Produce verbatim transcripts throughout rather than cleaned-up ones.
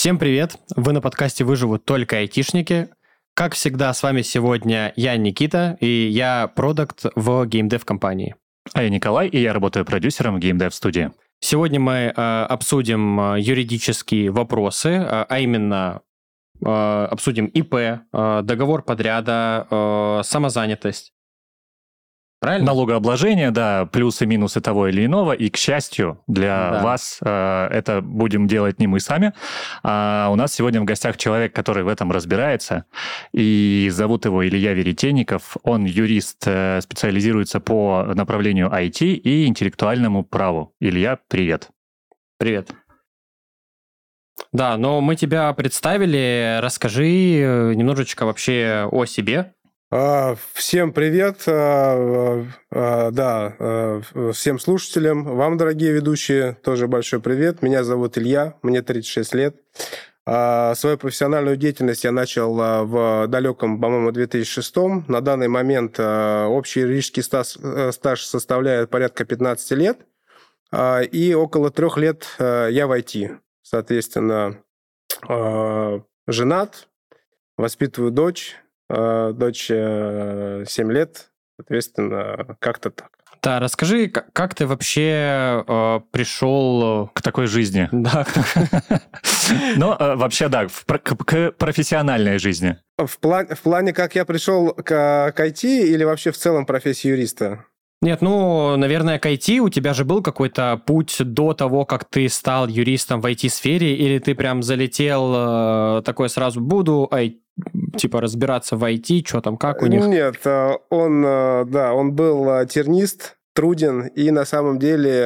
Всем привет! Вы на подкасте «Выживут только айтишники». Как всегда, с вами сегодня я, Никита, и я продакт в геймдев-компании. А я Николай, и я работаю продюсером в геймдев-студии. Сегодня мы э, обсудим юридические вопросы, э, а именно э, обсудим ИП, э, договор подряда, э, самозанятость. Правильно? Налогообложение, да, плюсы и минусы того или иного. И, к счастью, для Да. вас э, это будем делать не мы сами. А у нас сегодня в гостях человек, который в этом разбирается. И зовут его Илья Веретенников. Он юрист, э, специализируется по направлению ай ти и интеллектуальному праву. Илья, привет. Привет. Да, но мы тебя представили. Расскажи немножечко вообще о себе. Всем привет, да, всем слушателям, вам, дорогие ведущие, тоже большой привет. Меня зовут Илья, мне тридцать шесть лет. Свою профессиональную деятельность я начал в далеком, по-моему, две тысячи шестом. На данный момент общий юридический стаж, стаж составляет порядка пятнадцать лет, и около трех лет я в ай ти. Соответственно, женат, воспитываю дочь. Дочь семь лет, соответственно, как-то так. Да, расскажи, как ты вообще э, пришел к такой жизни? Да. Ну, вообще, да, к профессиональной жизни. В плане, как я пришел к ай ти или вообще в целом профессии юриста? Нет, ну, наверное, к ай ти у тебя же был какой-то путь до того, как ты стал юристом в ай ти-сфере, или ты прям залетел такой сразу, буду ай, типа разбираться в ай ти, что там, как у них? Нет, он, да, он был тернист, труден, и на самом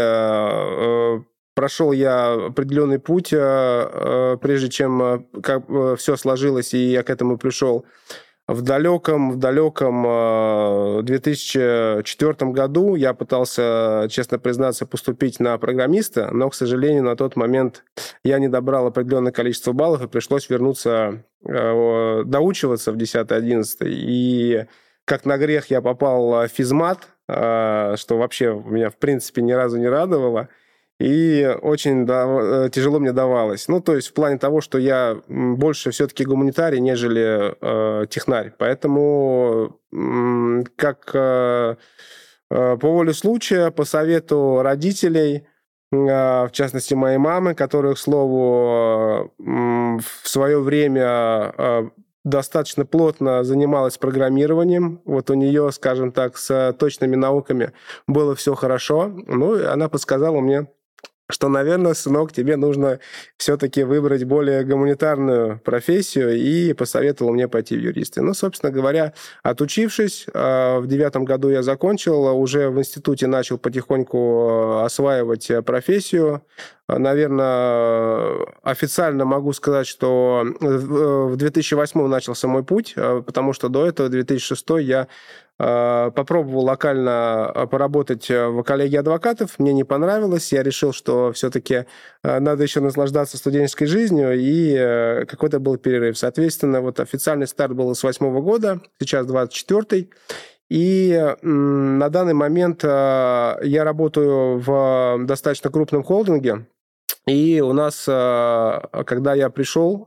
деле прошел я определенный путь, прежде чем как все сложилось, и я к этому пришел. В далеком, в далеком две тысячи четвёртом году я пытался, честно признаться, поступить на программиста, но, к сожалению, на тот момент я не добрал определенное количество баллов, и пришлось вернуться, доучиваться в десятый-одиннадцатый. И как на грех я попал в физмат, что вообще меня, в принципе, ни разу не радовало. И очень да, тяжело мне давалось. Ну, то есть в плане того, что я больше все-таки гуманитарий, нежели э, технарь. Поэтому э, как э, по воле случая, по совету родителей, э, в частности, моей мамы, которая, к слову, э, в свое время э, достаточно плотно занималась программированием. Вот у нее, скажем так, с точными науками было все хорошо. Ну, и она подсказала мне, что, наверное, сынок, тебе нужно все-таки выбрать более гуманитарную профессию, и посоветовал мне пойти в юристы. Ну, собственно говоря, отучившись, в девятом году я закончил, уже в институте начал потихоньку осваивать профессию. Наверное, официально могу сказать, что в две тысячи восьмом начался мой путь, потому что до этого, в две тысячи шестом, я попробовал локально поработать в коллегии адвокатов, мне не понравилось, я решил, что все-таки надо еще наслаждаться студенческой жизнью, и какой-то был перерыв. Соответственно, вот официальный старт был с восьмого года, сейчас двадцать четвёртый, и на данный момент я работаю в достаточно крупном холдинге, и у нас, когда я пришел,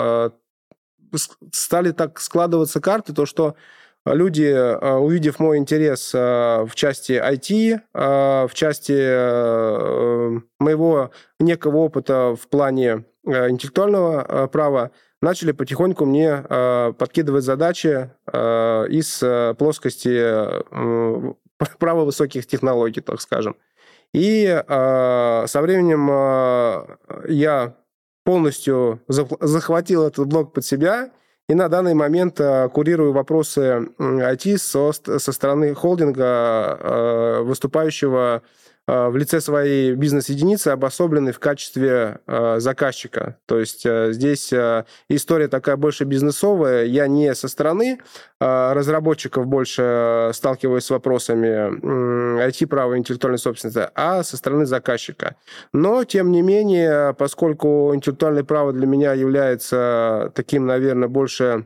стали так складываться карты, то что люди, увидев мой интерес в части ай ти, в части моего некого опыта в плане интеллектуального права, начали потихоньку мне подкидывать задачи из плоскости права высоких технологий, так скажем. И со временем я полностью захватил этот блок под себя, и на данный момент курирую вопросы ай ти со, со стороны холдинга, выступающего в лице своей бизнес-единицы, обособленной в качестве заказчика. То есть здесь история такая больше бизнесовая. Я не со стороны разработчиков больше сталкиваюсь с вопросами ай ти-права и интеллектуальной собственности, а со стороны заказчика. Но, тем не менее, поскольку интеллектуальное право для меня является таким, наверное, больше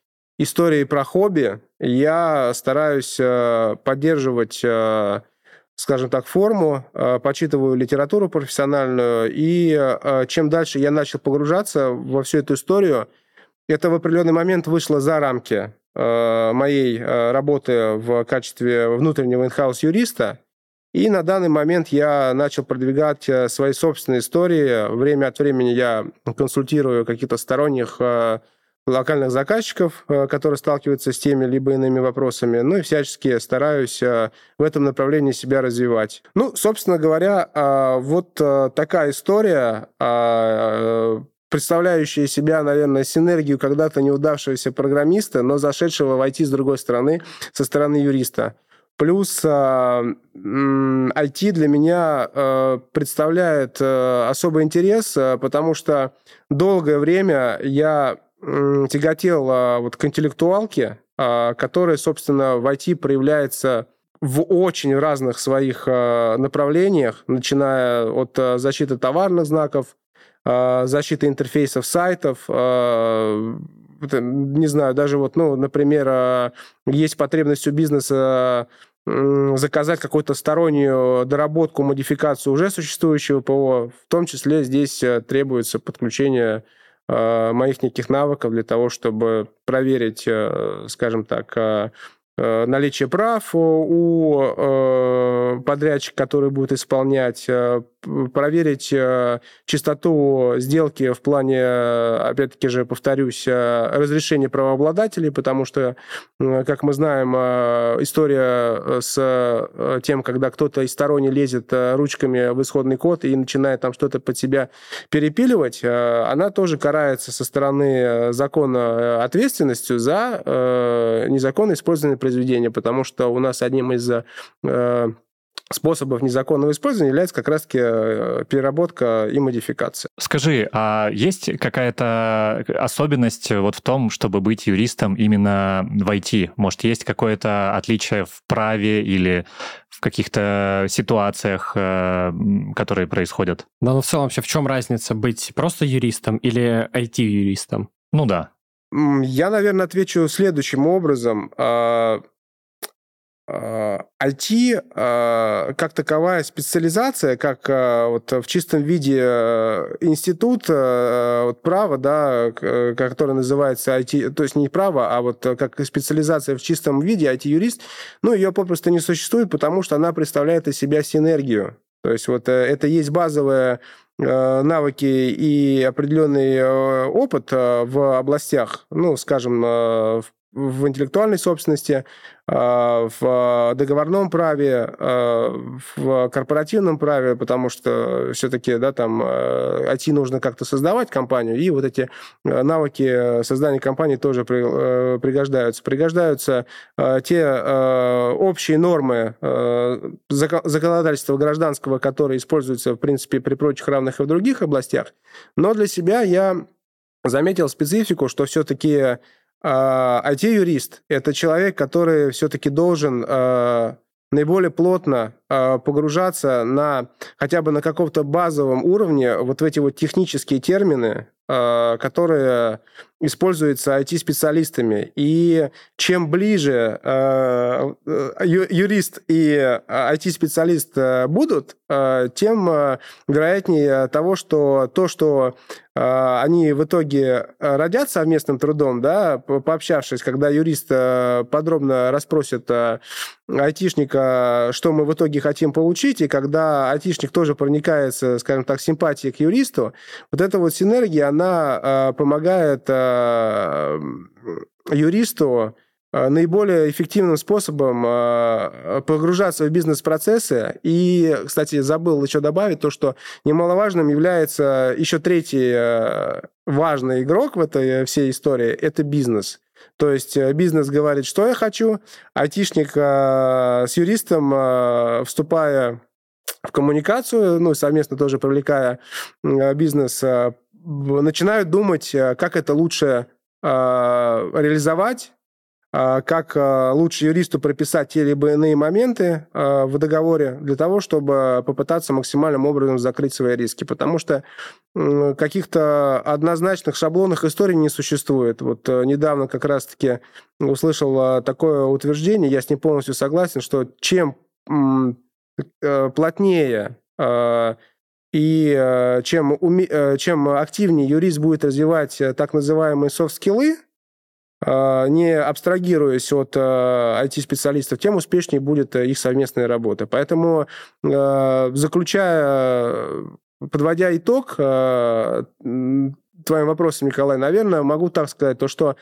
историей про хобби, я стараюсь поддерживать скажем так, форму, почитываю литературу профессиональную, и чем дальше я начал погружаться во всю эту историю, это в определенный момент вышло за рамки моей работы в качестве внутреннего in-house юриста, и на данный момент я начал продвигать свои собственные истории. Время от времени я консультирую каких-то сторонних локальных заказчиков, которые сталкиваются с теми либо иными вопросами, ну и всячески стараюсь в этом направлении себя развивать. Ну, собственно говоря, вот такая история, представляющая себя, наверное, синергию когда-то неудавшегося программиста, но зашедшего в ай ти с другой стороны, со стороны юриста. Плюс ай ти для меня представляет особый интерес, потому что долгое время я тяготел вот к интеллектуалке, которая, собственно, в ай ти проявляется в очень разных своих направлениях, начиная от защиты товарных знаков, защиты интерфейсов сайтов, не знаю, даже вот, ну, например, есть потребность у бизнеса заказать какую-то стороннюю доработку, модификацию уже существующего ПО, в том числе здесь требуется подключение моих неких навыков для того, чтобы проверить, скажем так, наличие прав у подрядчика, который будет исполнять, проверить чистоту сделки в плане, опять-таки же, повторюсь, разрешения правообладателей, потому что, как мы знаем, история с тем, когда кто-то из сторонний лезет ручками в исходный код и начинает там что-то под себя перепиливать, она тоже карается со стороны закона ответственностью за незаконное использование произведения, потому что у нас одним из способов незаконного использования является как раз-таки переработка и модификация. Скажи, а есть какая-то особенность вот в том, чтобы быть юристом именно в ай ти? Может, есть какое-то отличие в праве или в каких-то ситуациях, которые происходят? Да, ну в целом вообще в чем разница быть просто юристом или ай ти-юристом? Ну да. Я, наверное, отвечу следующим образом. ай ти как таковая специализация, как вот в чистом виде институт вот права, да, который называется ай ти, то есть не право, а вот как специализация в чистом виде ай ти-юрист, ну, ее попросту не существует, потому что она представляет из себя синергию. То есть вот это есть базовые навыки и определенный опыт в областях, ну, скажем, в в интеллектуальной собственности, в договорном праве, в корпоративном праве, потому что все-таки, да, там ай ти нужно как-то создавать компанию, и вот эти навыки создания компании тоже пригождаются. Пригождаются те общие нормы законодательства гражданского, которые используются, в принципе, при прочих равных и в других областях. Но для себя я заметил специфику, что все-таки ай ти-юрист – это человек, который все-таки должен э, наиболее плотно э, погружаться на хотя бы на каком-то базовом уровне вот в эти вот технические термины, э, которые используются ай ти-специалистами. И чем ближе э, ю, юрист и ай ти-специалист будут, э, тем э, вероятнее того, что то, что они в итоге родят совместным трудом, да, пообщавшись, когда юрист подробно расспросит айтишника, что мы в итоге хотим получить, и когда айтишник тоже проникается, скажем так, симпатией к юристу, вот эта вот синергия, она помогает юристу наиболее эффективным способом погружаться в бизнес-процессы. И, кстати, забыл еще добавить то, что немаловажным является еще третий важный игрок в этой всей истории – это бизнес. То есть бизнес говорит, что я хочу, айтишник с юристом, вступая в коммуникацию, ну, совместно тоже привлекая бизнес, начинают думать, как это лучше реализовать, как лучше юристу прописать те либо иные моменты в договоре для того, чтобы попытаться максимальным образом закрыть свои риски. Потому что каких-то однозначных шаблонных историй не существует. Вот недавно как раз-таки услышал такое утверждение, я с ним полностью согласен, что чем плотнее и чем, уме... чем активнее юрист будет развивать так называемые софт-скиллы, не абстрагируясь от ай ти-специалистов, тем успешнее будет их совместная работа. Поэтому, заключая, подводя итог твоим вопросам, Николай, наверное, могу так сказать, то, что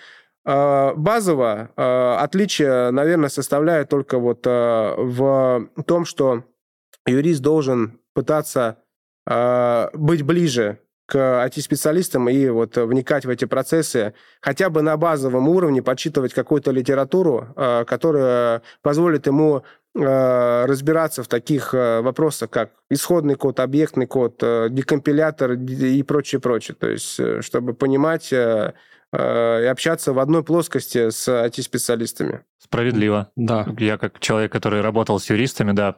базово отличие, наверное, составляет только вот в том, что юрист должен пытаться быть ближе к ай ти-специалистам и вот вникать в эти процессы, хотя бы на базовом уровне, подсчитывать какую-то литературу, которая позволит ему разбираться в таких вопросах, как исходный код, объектный код, декомпилятор и прочее, прочее. То есть, чтобы понимать и общаться в одной плоскости с ай ти-специалистами. Справедливо. Да. Я как человек, который работал с юристами, да,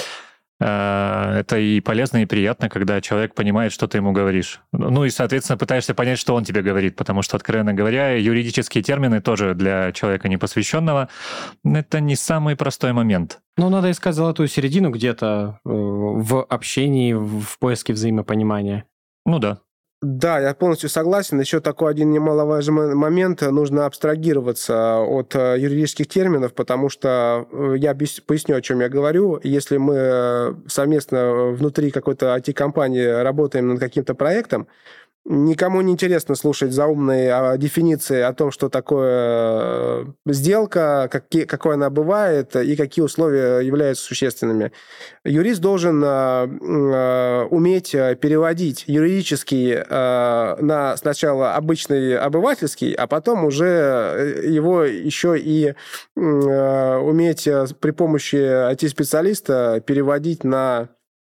это и полезно, и приятно, когда человек понимает, что ты ему говоришь. Ну и, соответственно, пытаешься понять, что он тебе говорит, потому что, откровенно говоря, юридические термины тоже для человека непосвященного это не самый простой момент. Ну, надо искать золотую середину где-то в общении, в поиске взаимопонимания. Ну да. Да, я полностью согласен. Еще такой один немаловажный момент. Нужно абстрагироваться от юридических терминов, потому что я поясню, о чем я говорю. Если мы совместно внутри какой-то ай ти-компании работаем над каким-то проектом, никому не интересно слушать заумные дефиниции о том, что такое сделка, какие, какой она бывает и какие условия являются существенными. Юрист должен э, уметь переводить юридический э, на сначала обычный обывательский, а потом уже его еще и э, уметь при помощи ай ти-специалиста переводить на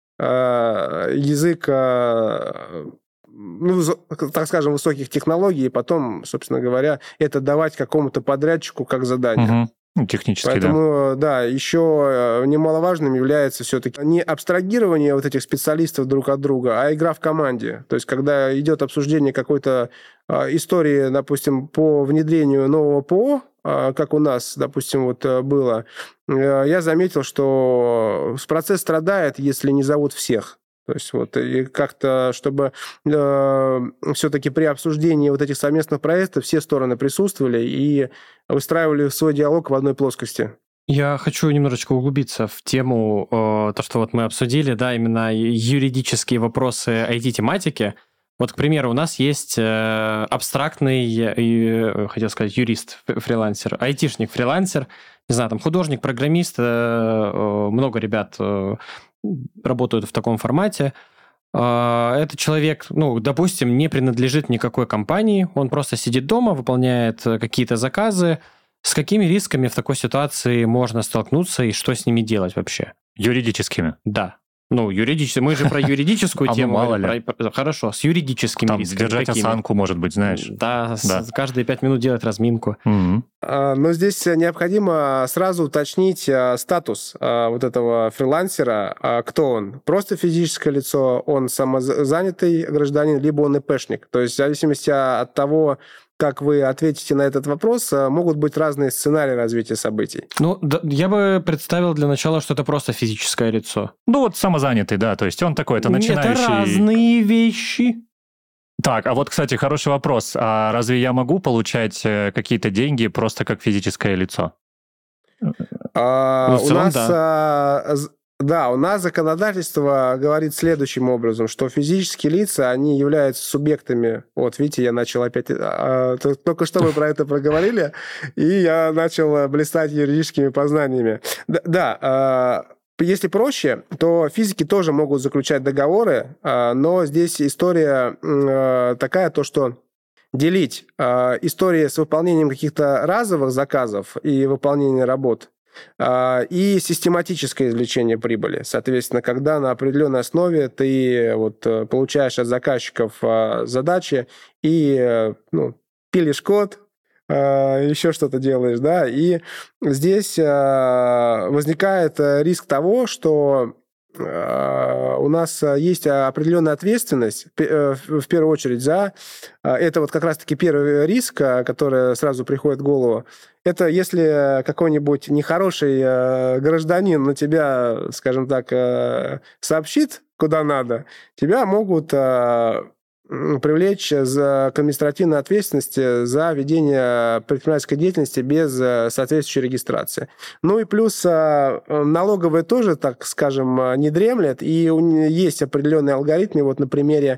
э, язык э, ну, так скажем, высоких технологий, и потом, собственно говоря, это давать какому-то подрядчику как задание. Угу. Технически, Поэтому, да. да, еще немаловажным является все-таки не абстрагирование вот этих специалистов друг от друга, а игра в команде. То есть, когда идет обсуждение какой-то истории, допустим, по внедрению нового ПО, как у нас, допустим, вот было, я заметил, что процесс страдает, если не зовут всех. То есть вот и как-то, чтобы э, все-таки при обсуждении вот этих совместных проектов все стороны присутствовали и выстраивали свой диалог в одной плоскости. Я хочу немножечко углубиться в тему, э, то, что вот мы обсудили, да, именно юридические вопросы ай ти-тематики. Вот, к примеру, у нас есть э, абстрактный, э, хотел сказать, юрист-фрилансер, айтишник-фрилансер, не знаю, там художник, программист, э, э, много ребят э, работают в таком формате. Этот человек, ну, допустим, не принадлежит никакой компании, он просто сидит дома, выполняет какие-то заказы. С какими рисками в такой ситуации можно столкнуться и что с ними делать вообще? Юридическими? Да. Ну, юридически. Мы же про юридическую тему. А мало ли. Хорошо, с юридическими там рисками. Держать какими? осанку, может быть, знаешь. Да, да. Каждые пять минут делать разминку. Угу. Но здесь необходимо сразу уточнить статус вот этого фрилансера. Кто он? Просто физическое лицо, он самозанятый гражданин, либо он ИПшник. То есть в зависимости от того, как вы ответите на этот вопрос, могут быть разные сценарии развития событий. Ну, да, я бы представил для начала, что это просто физическое лицо. Ну, вот самозанятый, да, то есть он такой, это начинающий... Это разные вещи. Так, а вот, кстати, хороший вопрос. А разве я могу получать какие-то деньги просто как физическое лицо? А, у нас... Да. Да, у нас законодательство говорит следующим образом, что физические лица, они являются субъектами. Вот, видите, я начал опять... Только что мы про это проговорили, и я начал блистать юридическими познаниями. Да, если проще, то физики тоже могут заключать договоры, но здесь история такая, то что делить истории с выполнением каких-то разовых заказов и выполнением работ и систематическое извлечение прибыли. Соответственно, когда на определенной основе ты вот получаешь от заказчиков задачи и ну, пилишь код, еще что-то делаешь, да, и здесь возникает риск того, что у нас есть определенная ответственность, в первую очередь, за... Это вот как раз-таки первый риск, который сразу приходит в голову. Это если какой-нибудь нехороший гражданин на тебя, скажем так, сообщит, куда надо, тебя могут привлечь за, к административной ответственности за ведение предпринимательской деятельности без соответствующей регистрации. Ну и плюс налоговые тоже, так скажем, не дремлят, и есть определенные алгоритмы. Вот на примере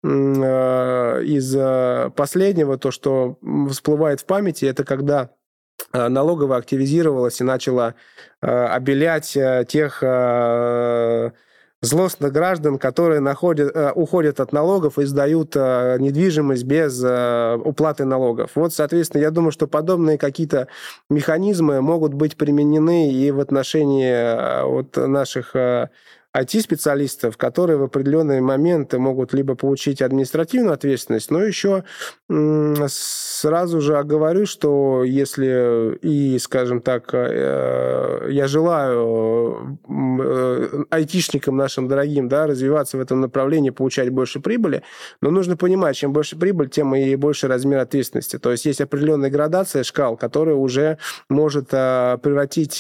из последнего, то, что всплывает в памяти, это когда налоговая активизировалась и начала обелять тех злостных граждан, которые находят, уходят от налогов и сдают недвижимость без уплаты налогов. Вот, соответственно, я думаю, что подобные какие-то механизмы могут быть применены и в отношении вот наших ай ти-специалистов, которые в определенные моменты могут либо получить административную ответственность, но еще сразу же оговорю, что если и, скажем так, я желаю айтишникам нашим дорогим, да, развиваться в этом направлении, получать больше прибыли, но нужно понимать, чем больше прибыль, тем и больше размер ответственности. То есть есть определенная градация шкал, которая уже может превратить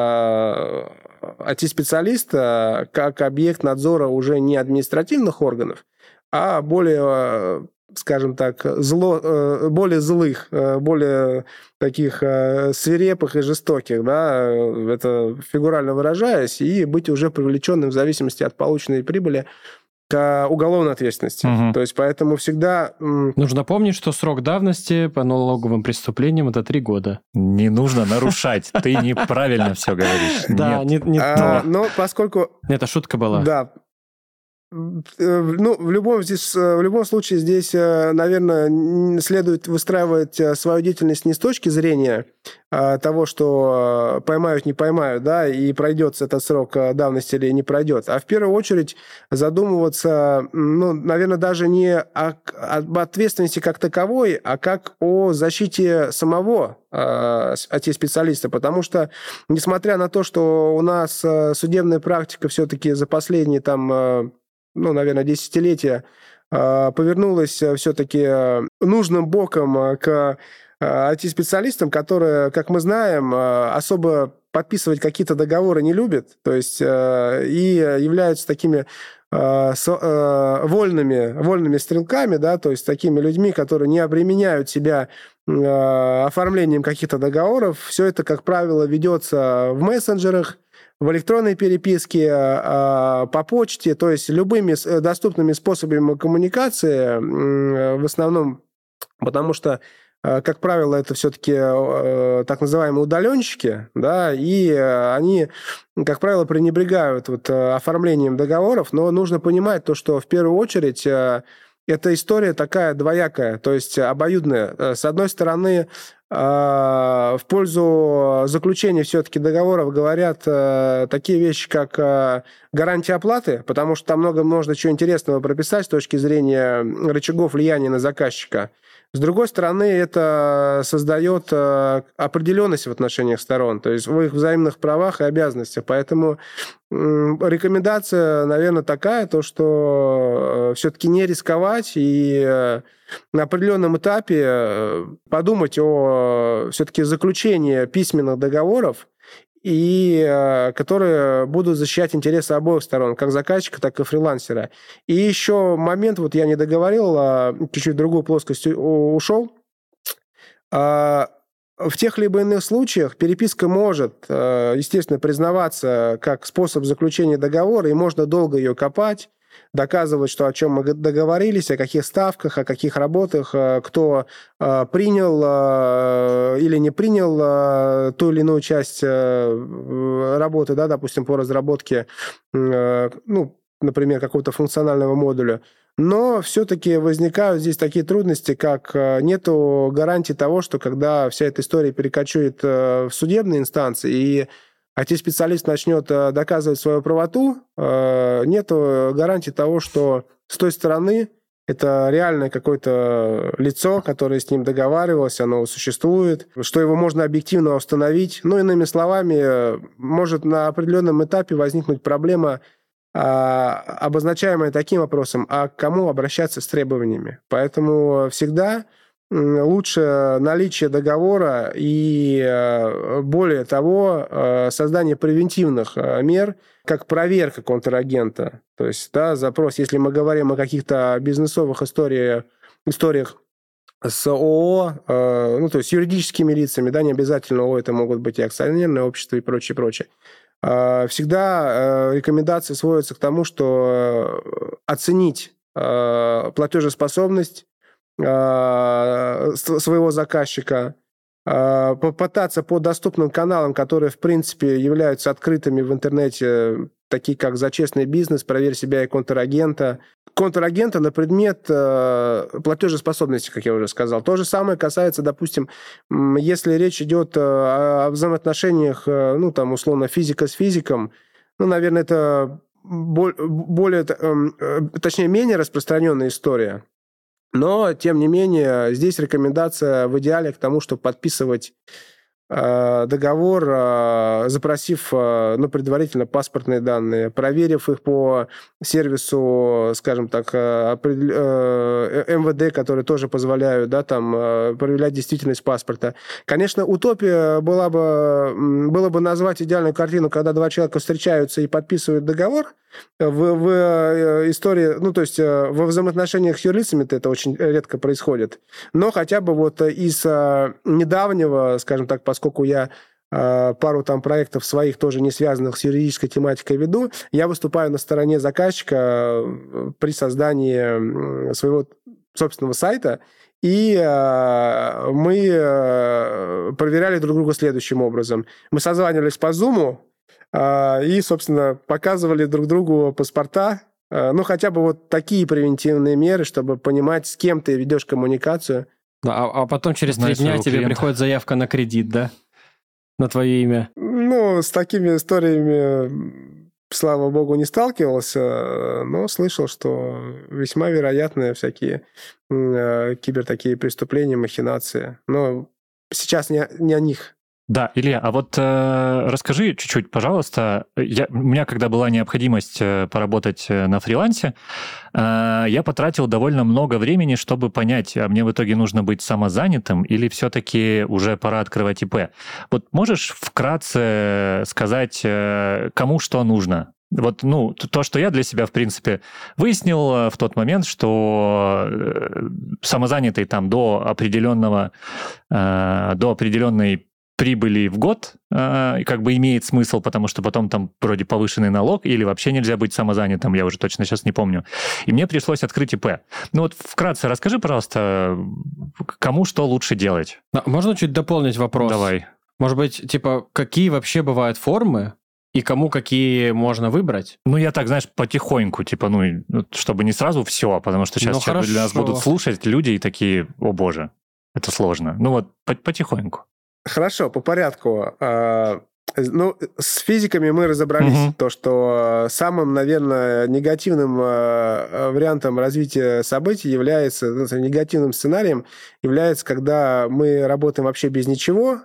ай ти-специалиста как объект надзора уже не административных органов, а более, скажем так, зло, более злых, более таких свирепых и жестоких, да, это фигурально выражаясь, и быть уже привлеченным в зависимости от полученной прибыли к уголовной ответственности. Угу. То есть поэтому всегда... Нужно помнить, что срок давности по налоговым преступлениям это три года. Не нужно нарушать. Ты неправильно все говоришь. Да, не то. Но поскольку... Это шутка была. Да. Ну, в любом, здесь, в любом случае здесь, наверное, следует выстраивать свою деятельность не с точки зрения того, что поймают, не поймают, да, и пройдет этот срок давности или не пройдет, а в первую очередь задумываться, ну, наверное, даже не о, об ответственности как таковой, а как о защите самого ай ти-специалиста, потому что, несмотря на то, что у нас судебная практика все-таки за последние там... ну, наверное, десятилетия, повернулась все-таки нужным боком к ай ти-специалистам, которые, как мы знаем, особо подписывать какие-то договоры не любят, то есть и являются такими вольными, вольными стрелками, да, то есть такими людьми, которые не обременяют себя оформлением каких-то договоров. Все это, как правило, ведется в мессенджерах, в электронной переписке, по почте, то есть любыми доступными способами коммуникации, в основном, потому что, как правило, это все-таки так называемые удаленщики, да, и они, как правило, пренебрегают вот оформлением договоров, но нужно понимать то, что в первую очередь эта история такая двоякая, то есть обоюдная. С одной стороны, в пользу заключения все-таки договоров говорят такие вещи, как гарантия оплаты, потому что там много можно чего интересного прописать с точки зрения рычагов влияния на заказчика. С другой стороны, это создает определенность в отношениях сторон, то есть в их взаимных правах и обязанностях. Поэтому рекомендация, наверное, такая, то, что все-таки не рисковать и на определенном этапе подумать о все-таки заключении письменных договоров, и которые будут защищать интересы обоих сторон, как заказчика, так и фрилансера. И еще момент, вот я не договорил, чуть-чуть в другую плоскость ушел. В тех либо иных случаях переписка может, естественно, признаваться как способ заключения договора, и можно долго ее копать, доказывать, что о чем мы договорились, о каких ставках, о каких работах, кто принял или не принял ту или иную часть работы, да, допустим, по разработке, ну, например, какого-то функционального модуля. Но все-таки возникают здесь такие трудности, как нету гарантии того, что когда вся эта история перекочует в судебные инстанции и ай ти-специалист начнет доказывать свою правоту, нет гарантии того, что с той стороны это реальное какое-то лицо, которое с ним договаривалось, оно существует, что его можно объективно установить. Ну, иными словами, может на определенном этапе возникнуть проблема обозначаемое таким вопросом, а к кому обращаться с требованиями. Поэтому всегда лучше наличие договора и, более того, создание превентивных мер, как проверка контрагента. То есть, да, запрос, если мы говорим о каких-то бизнесовых историях, историях с ООО, ну, то есть юридическими лицами, да, не обязательно ООО, это могут быть и акционерные общества и прочее, прочее. Всегда рекомендации сводятся к тому, что оценить платежеспособность своего заказчика, попытаться по доступным каналам, которые, в принципе, являются открытыми в интернете, такие как «За честный бизнес», «Проверь себя и контрагента», контрагента на предмет платежеспособности, как я уже сказал. То же самое касается, допустим, если речь идет о взаимоотношениях, ну, там, условно, физика с физиком, ну, наверное, это более, точнее, менее распространенная история. Но, тем не менее, здесь рекомендация в идеале к тому, чтобы подписывать договор, запросив, ну, предварительно паспортные данные, проверив их по сервису, скажем так, эм вэ дэ, которые тоже позволяют, да, там, проверять действительность паспорта. Конечно, утопия была бы, было бы назвать идеальную картину, когда два человека встречаются и подписывают договор. В, в истории, ну, то есть во взаимоотношениях с юрлицами это очень редко происходит. Но хотя бы вот из недавнего, скажем так, поскольку я пару там проектов своих, тоже не связанных с юридической тематикой, веду, я выступаю на стороне заказчика при создании своего собственного сайта, и мы проверяли друг друга следующим образом. Мы созванивались по Zoom, и, собственно, показывали друг другу паспорта. Ну, хотя бы вот такие превентивные меры, чтобы понимать, с кем ты ведешь коммуникацию. А, а потом через три дня тебе клиента. Приходит заявка на кредит, да? На твое имя. Ну, с такими историями, слава богу, не сталкивался, но слышал, что весьма вероятны всякие кибер такие преступления, махинации. Но сейчас не, не о них. Да, Илья, а вот э, расскажи чуть-чуть, пожалуйста. Я, у меня, когда была необходимость поработать на фрилансе, э, я потратил довольно много времени, чтобы понять, а мне в итоге нужно быть самозанятым или все-таки уже пора открывать ИП. Вот можешь вкратце сказать, э, кому что нужно? Вот, ну, то, что я для себя, в принципе, выяснил в тот момент, что самозанятый там до определенного, э, до определенной прибыли в год, э, как бы имеет смысл, потому что потом там вроде повышенный налог, или вообще нельзя быть самозанятым, я уже точно сейчас не помню. И мне пришлось открыть ИП. Ну вот вкратце расскажи, пожалуйста, кому что лучше делать? Можно чуть дополнить вопрос? Давай. Может быть, типа, какие вообще бывают формы, и кому какие можно выбрать? Ну, я так, знаешь, потихоньку, типа, ну, чтобы не сразу все, потому что сейчас, ну, сейчас для нас будут слушать люди и такие, о боже, это сложно. Ну вот, потихоньку. Хорошо, по порядку. Ну, с физиками мы разобрались. Угу. То, что самым, наверное, негативным вариантом развития событий является, негативным сценарием является, когда мы работаем вообще без ничего,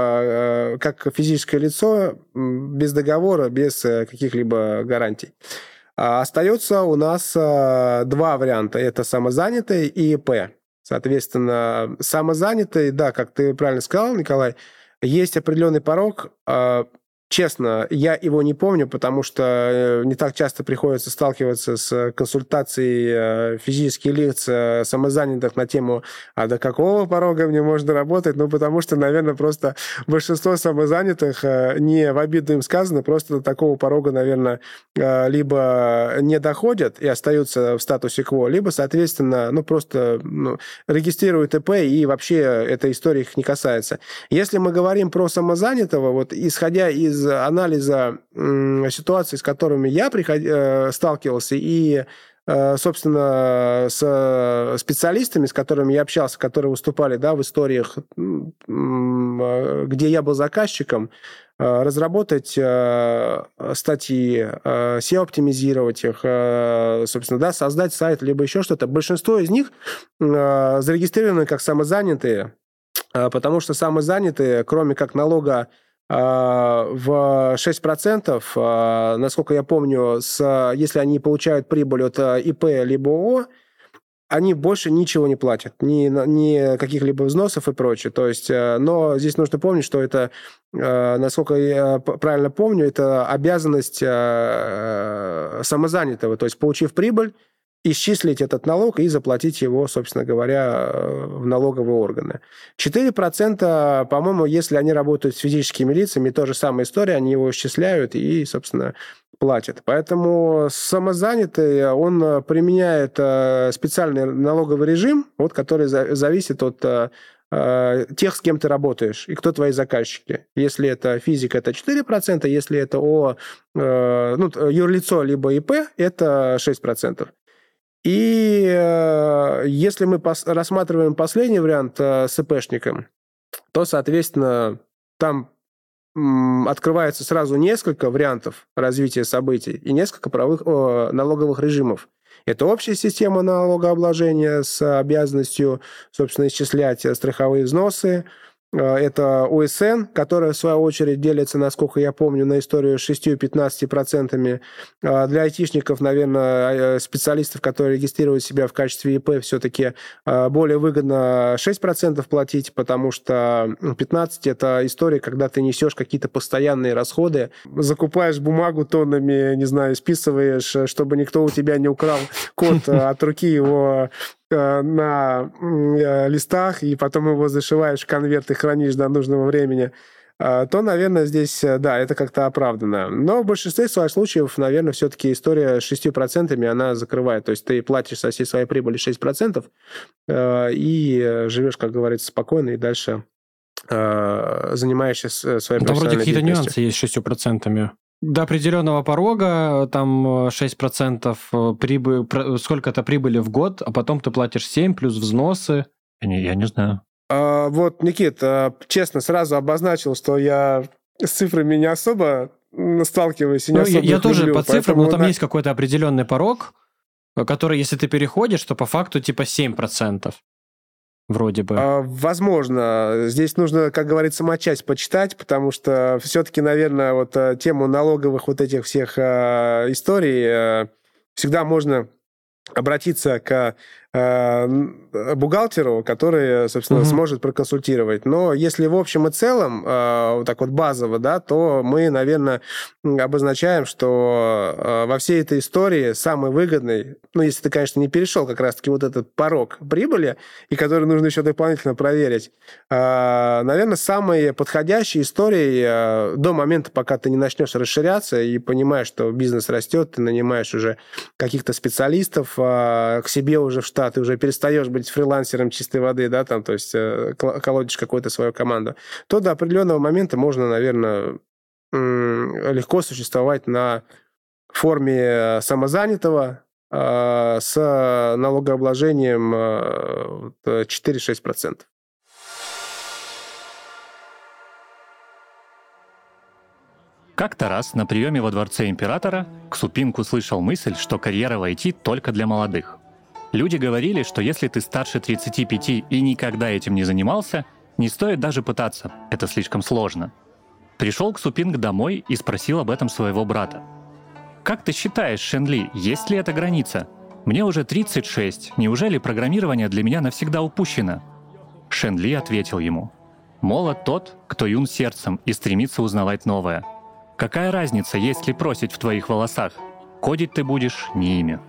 как физическое лицо, без договора, без каких-либо гарантий. Остается у нас два варианта. Это самозанятый и ИП. Соответственно, самозанятый, да, как ты правильно сказал, Николай, есть определенный порог. Честно, я его не помню, потому что не так часто приходится сталкиваться с консультацией физических лиц самозанятых на тему, а до какого порога мне можно работать? Ну, потому что, наверное, просто большинство самозанятых, не в обиду им сказано, просто до такого порога, наверное, либо не доходят и остаются в статусе кво, либо, соответственно, ну, просто ну, регистрируют ИП, и вообще эта история их не касается. Если мы говорим про самозанятого, вот исходя из анализа м, ситуаций, с которыми я приход... э, сталкивался, и, э, собственно, с специалистами, с которыми я общался, которые выступали, да, в историях, м, где я был заказчиком, э, разработать э, статьи, э, эс и о-оптимизировать их, э, собственно, да, создать сайт, либо еще что-то. Большинство из них э, зарегистрированы как самозанятые, э, потому что самозанятые, кроме как налога в шесть процентов, насколько я помню, с, если они получают прибыль от ИП либо ООО, они больше ничего не платят, ни, ни каких-либо взносов и прочее. То есть, но здесь нужно помнить, что это, насколько я правильно помню, это обязанность самозанятого. То есть, получив прибыль, исчислить этот налог и заплатить его, собственно говоря, в налоговые органы. четыре процента, по-моему, если они работают с физическими лицами, то же самая история, они его исчисляют и, собственно, платят. Поэтому самозанятый, он применяет специальный налоговый режим, вот, который зависит от тех, с кем ты работаешь, и кто твои заказчики. Если это физика, это четыре процента, если это ООО, ну, юрлицо либо ИП, это шесть процентов. И э, если мы пос- рассматриваем последний вариант э, с ИПшником, то, соответственно, там м, открывается сразу несколько вариантов развития событий и несколько правовых, о, налоговых режимов. Это общая система налогообложения с обязанностью, собственно, исчислять страховые взносы. Это ОСН, которая, в свою очередь, делится, насколько я помню, на историю шесть-пятнадцать процентами. Для айтишников, наверное, специалистов, которые регистрируют себя в качестве ИП, все-таки более выгодно шесть процентов платить, потому что пятнадцать процентов – это история, когда ты несешь какие-то постоянные расходы, закупаешь бумагу тоннами, не знаю, списываешь, чтобы никто у тебя не украл код от руки его на листах, и потом его зашиваешь в конверт и хранишь до нужного времени, то, наверное, здесь, да, это как-то оправдано. Но в большинстве своих случаев, наверное, все-таки история с шестью процентами, она закрывает. То есть ты платишь со всей своей прибыли шесть процентов и живешь, как говорится, спокойно, и дальше занимаешься своей профессиональной деятельностью. Там вроде какие-то нюансы есть с шестью процентами. До определенного порога, там шесть процентов прибыль, сколько-то прибыли в год, а потом ты платишь семь плюс взносы. Не, я не знаю. А, вот, Никит, честно, сразу обозначил, что я с цифрами не особо сталкиваюсь и не ну, особо Я, я тоже люблю, по цифрам, но там на... есть какой-то определенный порог, который, если ты переходишь, то по факту типа семь процентов. Вроде бы. Возможно. Здесь нужно, как говорится, матчасть почитать, потому что все-таки, наверное, вот тему налоговых вот этих всех историй всегда можно обратиться к бухгалтеру, который, собственно, угу. сможет проконсультировать. Но если в общем и целом, вот так вот базово, да, то мы, наверное, обозначаем, что во всей этой истории самый выгодный, ну, если ты, конечно, не перешел как раз-таки вот этот порог прибыли, и который нужно еще дополнительно проверить, наверное, самой подходящей историей до момента, пока ты не начнешь расширяться и понимаешь, что бизнес растет, ты нанимаешь уже каких-то специалистов к себе уже в штат, ты уже перестаешь быть фрилансером чистой воды, да, там, то есть колодишь какую-то свою команду, то до определенного момента можно, наверное, легко существовать на форме самозанятого с налогообложением четыре-шесть процентов. Как-то раз на приеме во дворце императора Ксупинг услышал мысль, что карьера в ай ти только для молодых. Люди говорили, что если ты старше тридцати пяти и никогда этим не занимался, не стоит даже пытаться, это слишком сложно. Пришел Ксупинг домой и спросил об этом своего брата. «Как ты считаешь, Шенли, есть ли эта граница? Мне уже тридцать шесть, неужели программирование для меня навсегда упущено?» Шенли ответил ему. «Молод тот, кто юн сердцем и стремится узнавать новое. Какая разница, есть ли просить в твоих волосах? Кодить ты будешь не ими».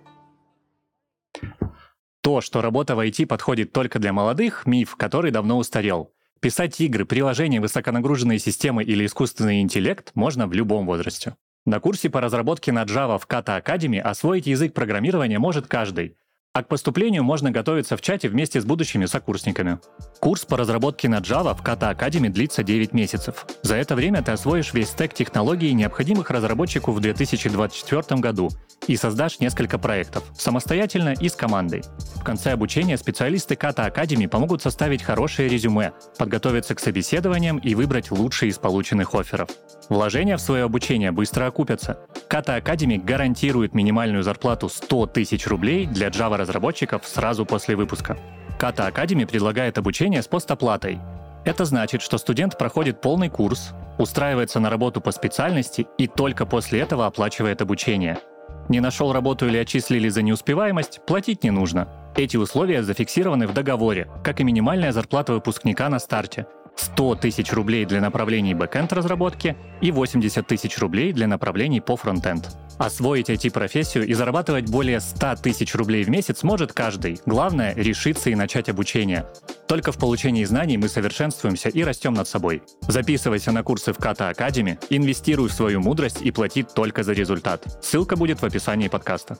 То, что работа в ай ти подходит только для молодых, миф, который давно устарел. Писать игры, приложения, высоконагруженные системы или искусственный интеллект можно в любом возрасте. На курсе по разработке на Java в Kata Academy освоить язык программирования может каждый. А к поступлению можно готовиться в чате вместе с будущими сокурсниками. Курс по разработке на Java в Kata Academy длится девять месяцев. За это время ты освоишь весь стек технологий, необходимых разработчику в две тысячи двадцать четвёртом году, и создашь несколько проектов, самостоятельно и с командой. В конце обучения специалисты Kata Academy помогут составить хорошее резюме, подготовиться к собеседованиям и выбрать лучшие из полученных офферов. Вложения в свое обучение быстро окупятся. Kata Academy гарантирует минимальную зарплату сто тысяч рублей для Java-разработчиков сразу после выпуска. Kata Academy предлагает обучение с постоплатой. Это значит, что студент проходит полный курс, устраивается на работу по специальности и только после этого оплачивает обучение. Не нашел работу или отчислили за неуспеваемость, платить не нужно. Эти условия зафиксированы в договоре, как и минимальная зарплата выпускника на старте. сто тысяч рублей для направлений бэкэнд разработки и восемьдесят тысяч рублей для направлений по фронтенд. Освоить ай ти-профессию и зарабатывать более ста тысяч рублей в месяц может каждый. Главное — решиться и начать обучение. Только в получении знаний мы совершенствуемся и растем над собой. Записывайся на курсы в Kata Academy, инвестируй в свою мудрость и плати только за результат. Ссылка будет в описании подкаста.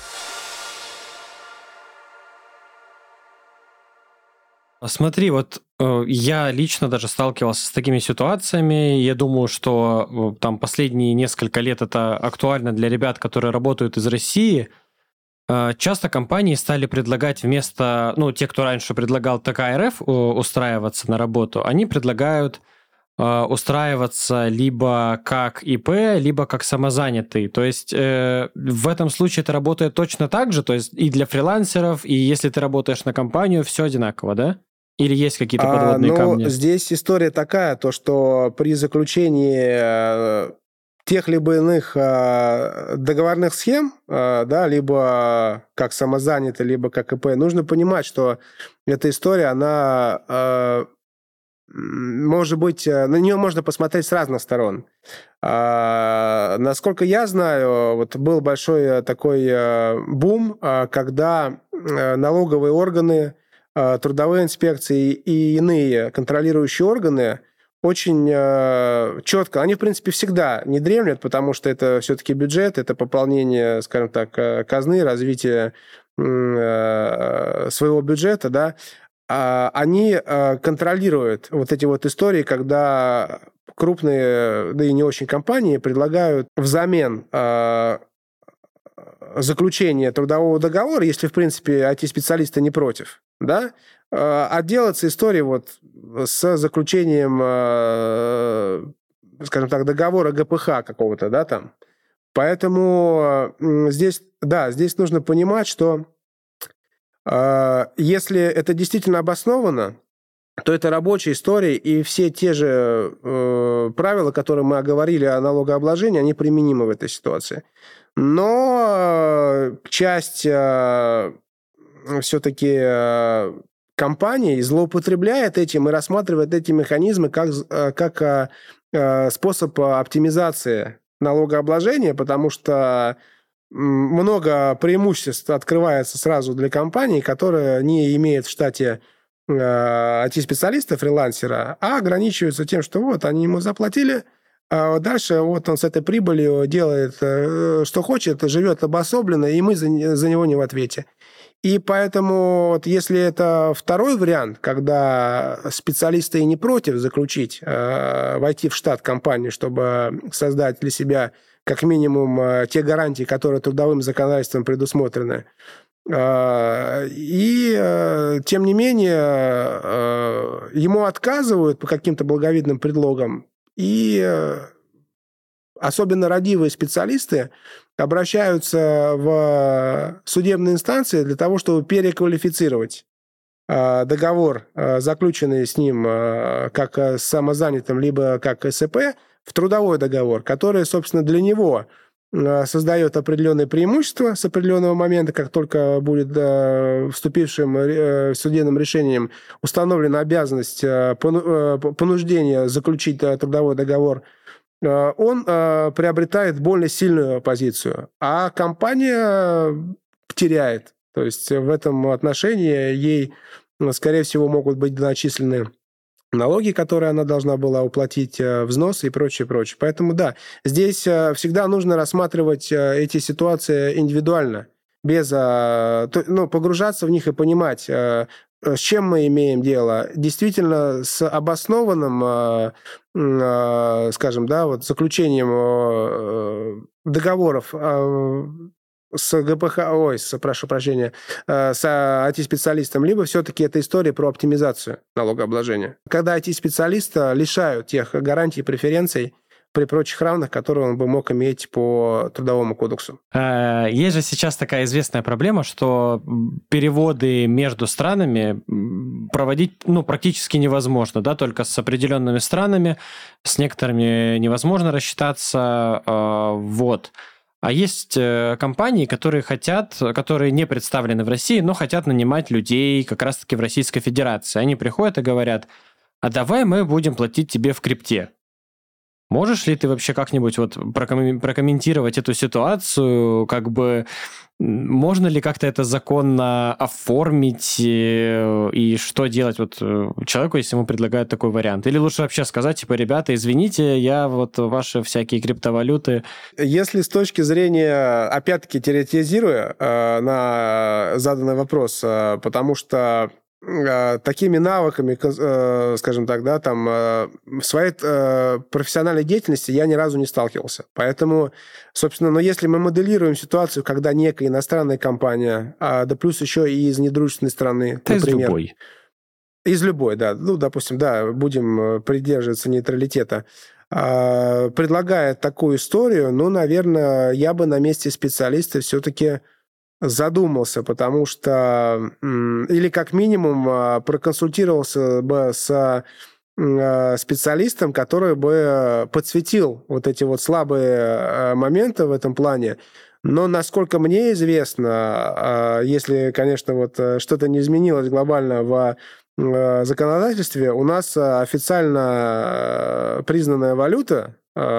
Смотри, вот э, я лично даже сталкивался с такими ситуациями. Я думаю, что э, там последние несколько лет это актуально для ребят, которые работают из России. Э, часто компании стали предлагать вместо, ну, те, кто раньше предлагал тэ ка эр эф э, устраиваться на работу, они предлагают э, устраиваться либо как и пэ, либо как самозанятый. То есть э, в этом случае это работает точно так же, то есть и для фрилансеров, и если ты работаешь на компанию, все одинаково, да? Или есть какие-то подводные а, ну, камни? Здесь история такая, то что при заключении тех либо иных договорных схем, да, либо как самозанятый, либо как ИП, нужно понимать, что эта история, она может быть, на нее можно посмотреть с разных сторон. Насколько я знаю, вот был большой такой бум, когда налоговые органы, трудовые инспекции и иные контролирующие органы очень четко, они, в принципе, всегда не дремлют, потому что это все-таки бюджет, это пополнение, скажем так, казны, развитие своего бюджета, да, они контролируют вот эти вот истории, когда крупные, да и не очень компании предлагают взамен заключение трудового договора, если, в принципе, ай ти-специалисты не против, да, отделаться историей вот с заключением, скажем так, договора гэ пэ ха какого-то, да, там. Поэтому здесь, да, здесь нужно понимать, что если это действительно обосновано, то это рабочая история, и все те же э, правила, которые мы оговорили о налогообложении, они применимы в этой ситуации. Но часть э, все-таки э, компаний злоупотребляет этим и рассматривает эти механизмы как, как э, способ оптимизации налогообложения, потому что много преимуществ открывается сразу для компаний, которые не имеют в штате ай ти-специалиста, фрилансера, а ограничиваются тем, что вот они ему заплатили, а дальше вот он с этой прибылью делает, что хочет, живет обособленно, и мы за, за него не в ответе. И поэтому, вот, если это второй вариант, когда специалисты и не против заключить, войти в штат компании, чтобы создать для себя как минимум те гарантии, которые трудовым законодательством предусмотрены, и, тем не менее, ему отказывают по каким-то благовидным предлогам, и особенно родивые специалисты обращаются в судебные инстанции для того, чтобы переквалифицировать договор, заключенный с ним как с самозанятым, либо как эс и пэ, в трудовой договор, который, собственно, для него создает определенные преимущества с определенного момента, как только будет э, вступившим э, судебным решением установлена обязанность э, понуждения заключить э, трудовой договор, э, он э, приобретает более сильную позицию, а компания теряет. То есть в этом отношении ей, скорее всего, могут быть начислены налоги, которые она должна была уплатить, взносы и прочее, прочее. Поэтому да, здесь всегда нужно рассматривать эти ситуации индивидуально, без, ну, погружаться в них и понимать, с чем мы имеем дело. Действительно, с обоснованным, скажем, да, вот заключением договоров с гэ пэ ха, ой, с, прошу прощения, с ай ти-специалистом, либо все-таки это история про оптимизацию налогообложения. Когда ай ти-специалиста лишают тех гарантий и преференций, при прочих равных, которые он бы мог иметь по Трудовому кодексу. Есть же сейчас такая известная проблема, что переводы между странами проводить ну, практически невозможно, да, только с определенными странами, с некоторыми невозможно рассчитаться, вот. А есть компании, которые хотят, которые не представлены в России, но хотят нанимать людей как раз-таки в Российской Федерации. Они приходят и говорят: а давай мы будем платить тебе в крипте. Можешь ли ты вообще как-нибудь вот прокомментировать эту ситуацию, как бы можно ли как-то это законно оформить и что делать вот человеку, если ему предлагают такой вариант? Или лучше вообще сказать, типа, ребята, извините, я вот ваши всякие криптовалюты... Если с точки зрения, опять-таки, теоретизируя э, на заданный вопрос, э, потому что такими навыками, скажем так, да, там, в своей профессиональной деятельности я ни разу не сталкивался. Поэтому, собственно, но если мы моделируем ситуацию, когда некая иностранная компания, да плюс еще и из недружественной страны, да, например... Из любой. Из любой, да. Ну, допустим, да, будем придерживаться нейтралитета. Предлагает такую историю, ну, наверное, я бы на месте специалиста все-таки... задумался, потому что или как минимум проконсультировался бы с специалистом, который бы подсветил вот эти вот слабые моменты в этом плане. Но, насколько мне известно, если, конечно, вот что-то не изменилось глобально в законодательстве, у нас официально признанная валюта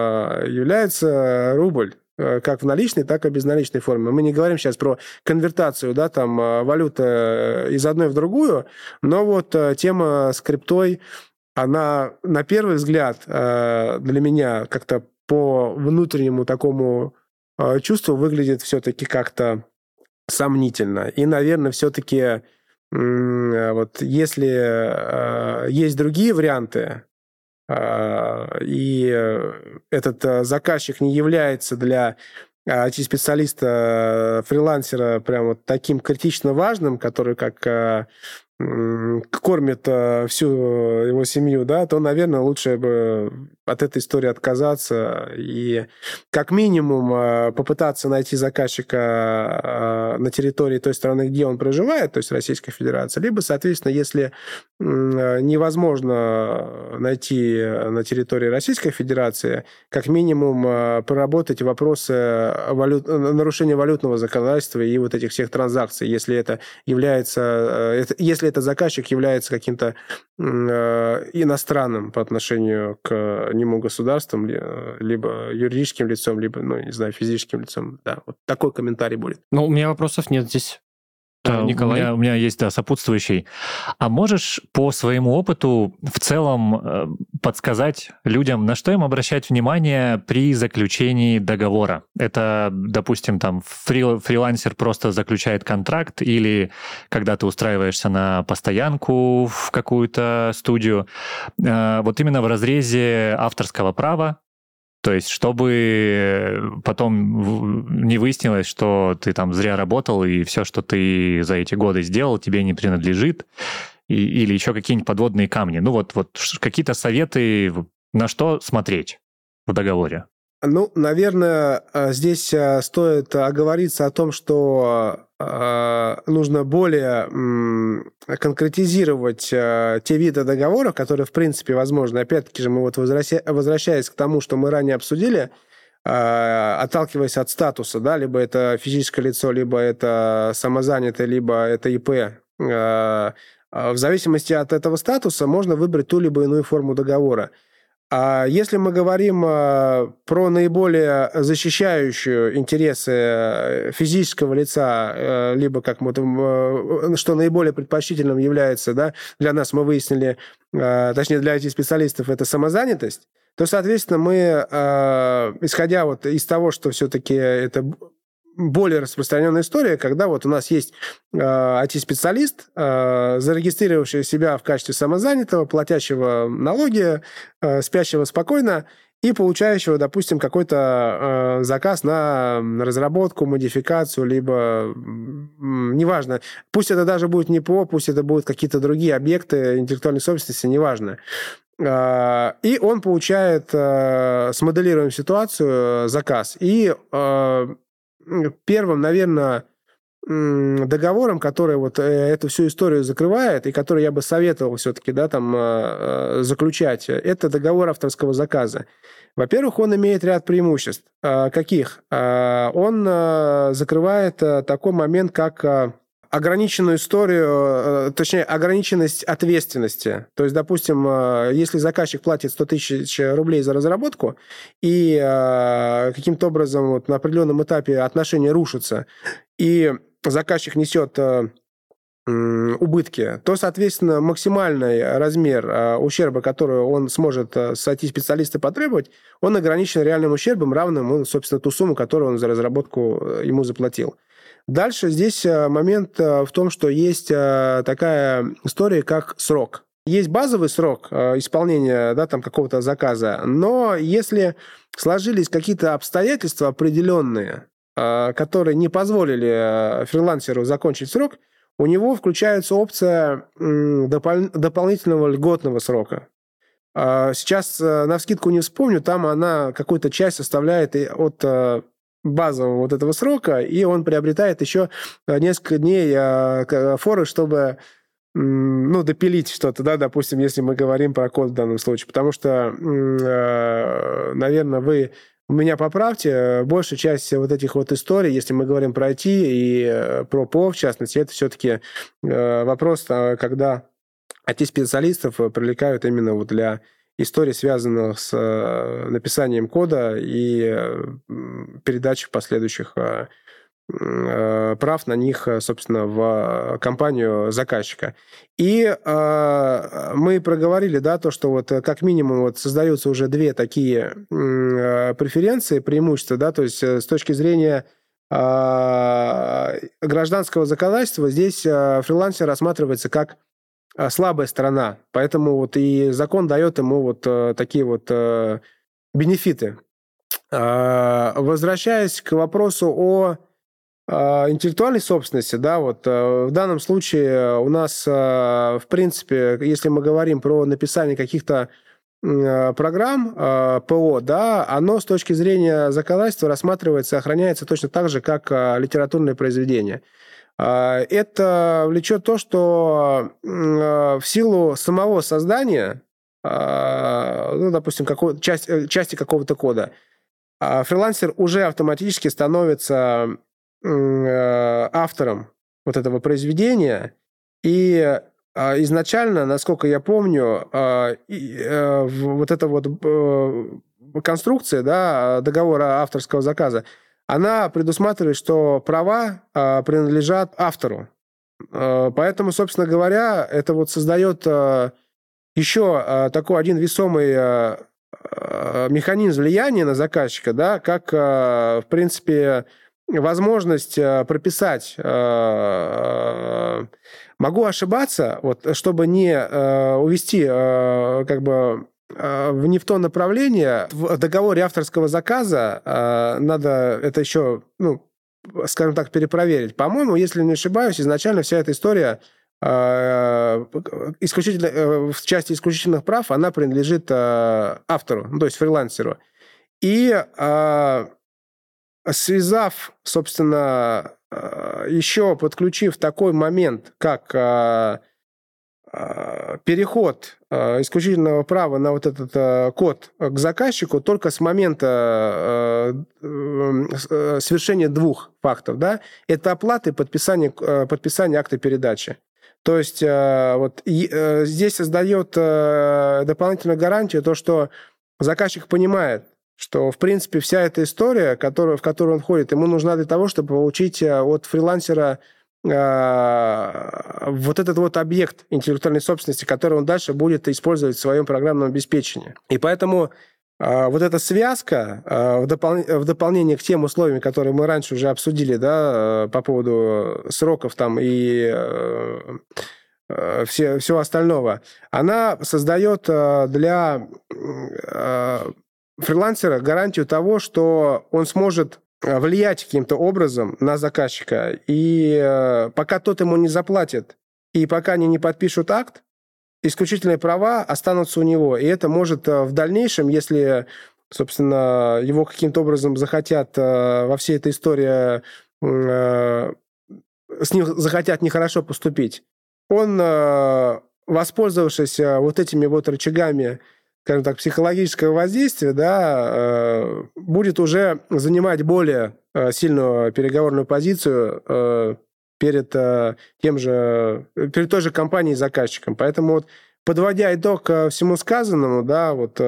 является рубль. Как в наличной, так и в безналичной форме. Мы не говорим сейчас про конвертацию, да, там, валюты из одной в другую, но вот тема с криптой, она, на первый взгляд, для меня как-то по внутреннему такому чувству выглядит все-таки как-то сомнительно. И, наверное, все-таки вот если есть другие варианты, и этот заказчик не является для ай ти-специалиста, фрилансера прям вот таким критично важным, который как кормит всю его семью, да, то, наверное, лучше бы от этой истории отказаться и как минимум попытаться найти заказчика на территории той страны, где он проживает, то есть Российской Федерации, либо, соответственно, если невозможно найти на территории Российской Федерации, как минимум проработать вопросы валют... нарушения валютного законодательства и вот этих всех транзакций, если это является, если этот заказчик является каким-то иностранным по отношению к нему государством, либо юридическим лицом, либо, ну, не знаю, физическим лицом. Да, вот такой комментарий будет. Ну, у меня вопросов нет здесь. Да, Николай? У меня, у меня есть, да, сопутствующий. А можешь по своему опыту в целом подсказать людям, на что им обращать внимание при заключении договора? Это, допустим, там фри, фрилансер просто заключает контракт, или когда ты устраиваешься на постоянку в какую-то студию. Вот именно в разрезе авторского права, то есть, чтобы потом не выяснилось, что ты там зря работал, и все, что ты за эти годы сделал, тебе не принадлежит, и, или еще какие-нибудь подводные камни. Ну вот, вот какие-то советы, на что смотреть в договоре? Ну, наверное, здесь стоит оговориться о том, что нужно более конкретизировать те виды договоров, которые, в принципе, возможны. Опять-таки же, мы вот возвращаясь к тому, что мы ранее обсудили, отталкиваясь от статуса, да, либо это физическое лицо, либо это самозанятый, либо это ИП, в зависимости от этого статуса можно выбрать ту либо иную форму договора. А если мы говорим про наиболее защищающую интересы физического лица, либо как мы, что наиболее предпочтительным является, да, для нас мы выяснили, точнее для ай ти-специалистов, это самозанятость, то, соответственно, мы, исходя вот из того, что все-таки это более распространенная история, когда вот у нас есть э, ай ти-специалист, э, зарегистрировавший себя в качестве самозанятого, платящего налоги, э, спящего спокойно, и получающего, допустим, какой-то э, заказ на разработку, модификацию, либо, м, неважно, пусть это даже будет не ПО, пусть это будут какие-то другие объекты интеллектуальной собственности, неважно. Э, и он получает, э, смоделируем ситуацию, заказ. И э, первым, наверное, договором, который вот эту всю историю закрывает, и который я бы советовал все-таки, да, там, заключать, это договор авторского заказа. Во-первых, он имеет ряд преимуществ. Каких? Он закрывает такой момент, как ограниченную историю, точнее, ограниченность ответственности. То есть, допустим, если заказчик платит сто тысяч рублей за разработку, и каким-то образом вот на определенном этапе отношения рушатся, и заказчик несет убытки, то, соответственно, максимальный размер ущерба, который он сможет с ай ти-специалиста потребовать, он ограничен реальным ущербом, равным, собственно, ту сумму, которую он за разработку ему заплатил. Дальше здесь момент в том, что есть такая история, как срок. Есть базовый срок исполнения, да, там, какого-то заказа, но если сложились какие-то обстоятельства определенные, которые не позволили фрилансеру закончить срок, у него включается опция допол- дополнительного льготного срока. Сейчас навскидку не вспомню, там она какую-то часть составляет от базового вот этого срока, и он приобретает еще несколько дней форы, чтобы, ну, допилить что-то, да, допустим, если мы говорим про код в данном случае. Потому что, наверное, вы меня поправьте, большая часть вот этих вот историй, если мы говорим про ай ти и про ПО, в частности, это все-таки вопрос, когда ай ти-специалистов привлекают именно вот для историй, связанных с написанием кода и передачей последующих прав на них, собственно, в компанию заказчика. И э, мы проговорили, да, то, что вот как минимум вот создаются уже две такие э, преференции, преимущества, да, то есть с точки зрения э, гражданского законодательства здесь э, фрилансер рассматривается как слабая сторона, поэтому вот и закон дает ему вот э, такие вот э, бенефиты. Э, возвращаясь к вопросу о интеллектуальной собственности, да, вот в данном случае у нас, в принципе, если мы говорим про написание каких-то программ ПО, да, оно с точки зрения законодательства рассматривается и охраняется точно так же, как литературное произведение. Это влечет то, что в силу самого создания, ну, допустим, какой, часть, части какого-то кода, фрилансер уже автоматически становится автором вот этого произведения, и изначально, насколько я помню, вот эта вот конструкция, да, договора авторского заказа, она предусматривает, что права принадлежат автору. Поэтому, собственно говоря, это вот создает еще такой один весомый механизм влияния на заказчика, да, как, в принципе, возможность прописать, могу ошибаться, вот, чтобы не увести как бы в не в то направление. В договоре авторского заказа надо это еще, ну, скажем так, перепроверить. По-моему, если не ошибаюсь, изначально вся эта история исключительно, в части исключительных прав она принадлежит автору, ну, то есть фрилансеру. И связав, собственно, еще подключив такой момент, как переход исключительного права на вот этот код к заказчику только с момента совершения двух фактов, да, это оплата и подписание, подписание акта передачи. То есть вот здесь создает дополнительную гарантию то, что заказчик понимает, что, в принципе, вся эта история, которую, в которую он входит, ему нужна для того, чтобы получить от фрилансера э, вот этот вот объект интеллектуальной собственности, который он дальше будет использовать в своем программном обеспечении. И поэтому э, вот эта связка э, в, допол- в дополнение к тем условиям, которые мы раньше уже обсудили, да, э, по поводу сроков там и э, э, все, всего остального, она создает э, для... Э, фрилансера гарантию того, что он сможет влиять каким-то образом на заказчика, и пока тот ему не заплатит, и пока они не подпишут акт, исключительные права останутся у него. И это может в дальнейшем, если, собственно, его каким-то образом захотят во всей этой истории, с ним захотят нехорошо поступить, он, воспользовавшись вот этими вот рычагами, скажем так, психологического воздействия, да, будет уже занимать более сильную переговорную позицию перед тем же, перед той же компанией-заказчиком. Поэтому вот, подводя итог ко всему сказанному, да, вот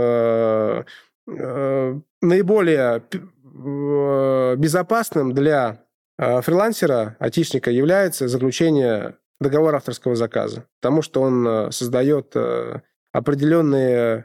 наиболее безопасным для фрилансера, айтишника, является заключение договора авторского заказа, потому что он создает определенные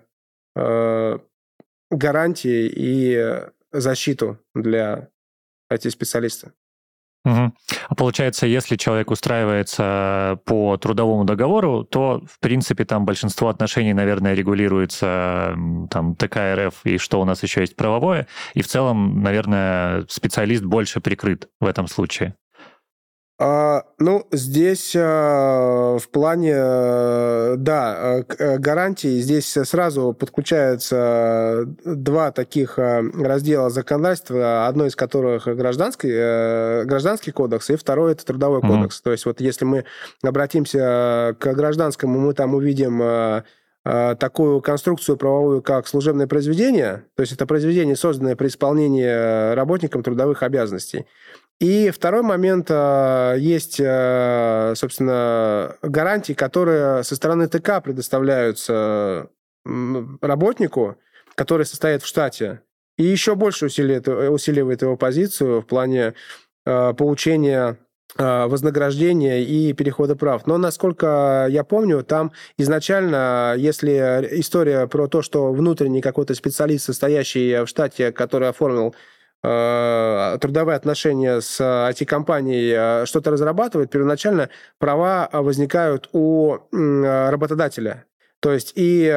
гарантии и защиту для ай ти-специалиста. Угу. А получается, если человек устраивается по трудовому договору, то, в принципе, там большинство отношений, наверное, регулируется там тэ ка эр эф и что у нас еще есть правовое, и в целом, наверное, специалист больше прикрыт в этом случае. А, ну, здесь а, в плане, а, да, а, гарантий, здесь сразу подключаются два таких а, раздела законодательства, одно из которых гражданский, а, гражданский кодекс, и второй это трудовой mm-hmm. кодекс. То есть вот если мы обратимся к гражданскому, мы там увидим а, а, такую конструкцию правовую, как служебное произведение, то есть это произведение, созданное при исполнении работником трудовых обязанностей. И второй момент, есть, собственно, гарантии, которые со стороны тэ ка предоставляются работнику, который состоит в штате, и еще больше усиливает, усиливает его позицию в плане получения вознаграждения и перехода прав. Но, насколько я помню, там изначально, если история про то, что внутренний какой-то специалист, состоящий в штате, который оформил трудовые отношения с ай ти-компанией, что-то разрабатывает, первоначально права возникают у работодателя. То есть и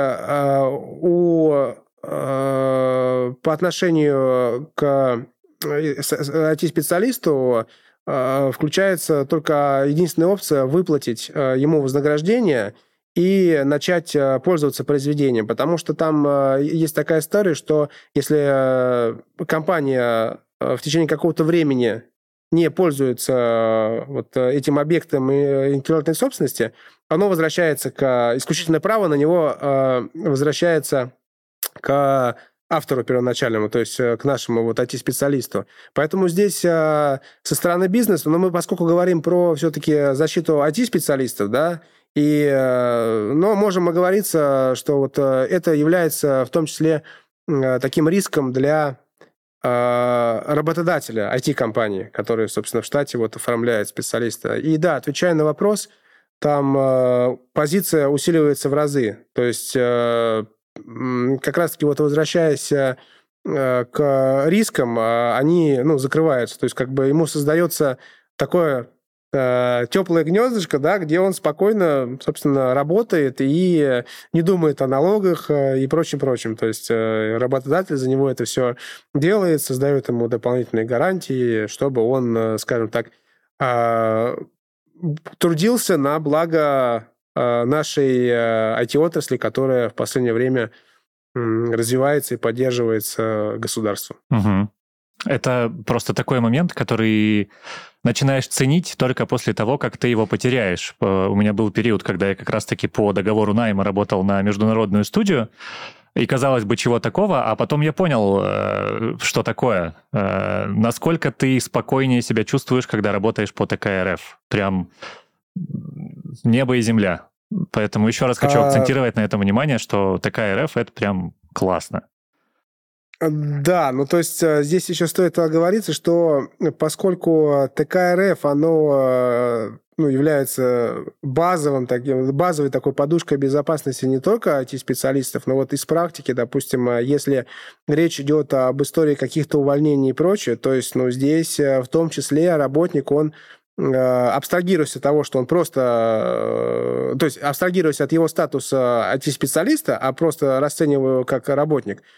у, по отношению к ай ти-специалисту включается только единственная опция выплатить ему вознаграждение и начать пользоваться произведением. Потому что там есть такая история, что если компания в течение какого-то времени не пользуется вот этим объектом интеллектуальной собственности, оно возвращается к... Исключительное право на него возвращается к автору первоначальному, то есть к нашему вот ай ти-специалисту. Поэтому здесь со стороны бизнеса, но мы, поскольку говорим про все-таки защиту ай ти-специалистов, да, и, но можем оговориться, что вот это является в том числе таким риском для работодателя ай ти-компании, который, собственно, в штате вот оформляет специалиста. И да, отвечая на вопрос, там позиция усиливается в разы. То есть как раз-таки вот возвращаясь к рискам, они, ну, закрываются. То есть как бы ему создается такое теплое гнездышко, да, где он спокойно, собственно, работает и не думает о налогах и прочем-прочем. То есть работодатель за него это все делает, создает ему дополнительные гарантии, чтобы он, скажем так, трудился на благо нашей ай ти-отрасли, которая в последнее время развивается и поддерживается государством. Угу. Это просто такой момент, который начинаешь ценить только после того, как ты его потеряешь. У меня был период, когда я как раз-таки по договору найма работал на международную студию, и, казалось бы, чего такого, а потом я понял, что такое. Насколько ты спокойнее себя чувствуешь, когда работаешь по тэ ка эр эф. Прям небо и земля. Поэтому еще раз хочу а... акцентировать на этом внимание, что тэ ка эр эф — это прям классно. Да, ну то есть здесь еще стоит оговориться, что поскольку тэ ка эр эф, оно, ну, является базовым, таким, базовой такой подушкой безопасности не только ай ти-специалистов, но вот из практики, допустим, если речь идет об истории каких-то увольнений и прочее, то есть, ну, здесь в том числе работник, он абстрагируясь от того, что он просто... То есть абстрагируясь от его статуса ай ти-специалиста, а просто расценивая его как работник,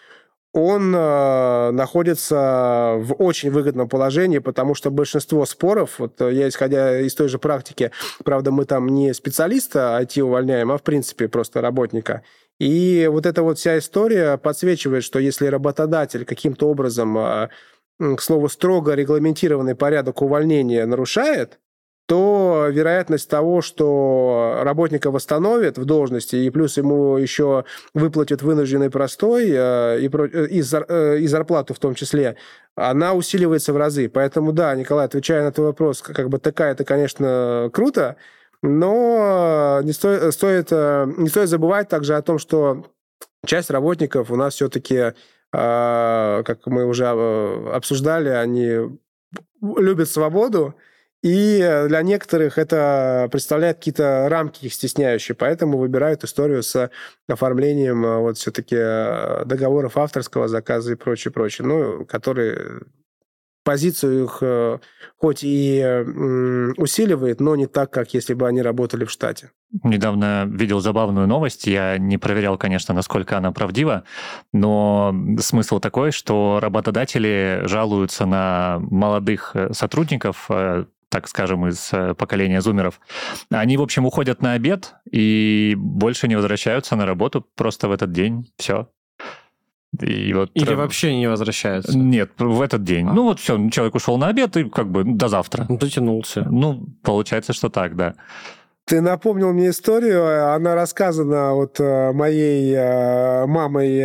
он э, находится в очень выгодном положении, потому что большинство споров, вот я исходя из той же практики, правда, мы там не специалиста ай ти увольняем, а в принципе просто работника. И вот эта вот вся история подсвечивает, что если работодатель каким-то образом, э, к слову, строго регламентированный порядок увольнения нарушает, то вероятность того, что работника восстановят в должности, и плюс ему еще выплатят вынужденный простой и, и зарплату в том числе, она усиливается в разы. Поэтому, да, Николай, отвечая на твой вопрос, как бы такая, это, конечно, круто, но не стоит, стоит, не стоит забывать также о том, что часть работников у нас все-таки, как мы уже обсуждали, они любят свободу, и для некоторых это представляет какие-то рамки их стесняющие, поэтому выбирают историю с оформлением вот все-таки договоров авторского заказа и прочее, прочее, ну, которые позицию их хоть и усиливает, но не так, как если бы они работали в штате. Недавно видел забавную новость, я не проверял, конечно, насколько она правдива, но смысл такой, что работодатели жалуются на молодых сотрудников, так скажем, из поколения зумеров. Они, в общем, уходят на обед и больше не возвращаются на работу просто в этот день. Все. И вот Или вообще не возвращаются? Нет, в этот день. А. Ну вот все, человек ушел на обед и как бы до завтра. Ну, дотянулся. Ну, получается, что так, да. Ты напомнил мне историю, она рассказана вот моей мамой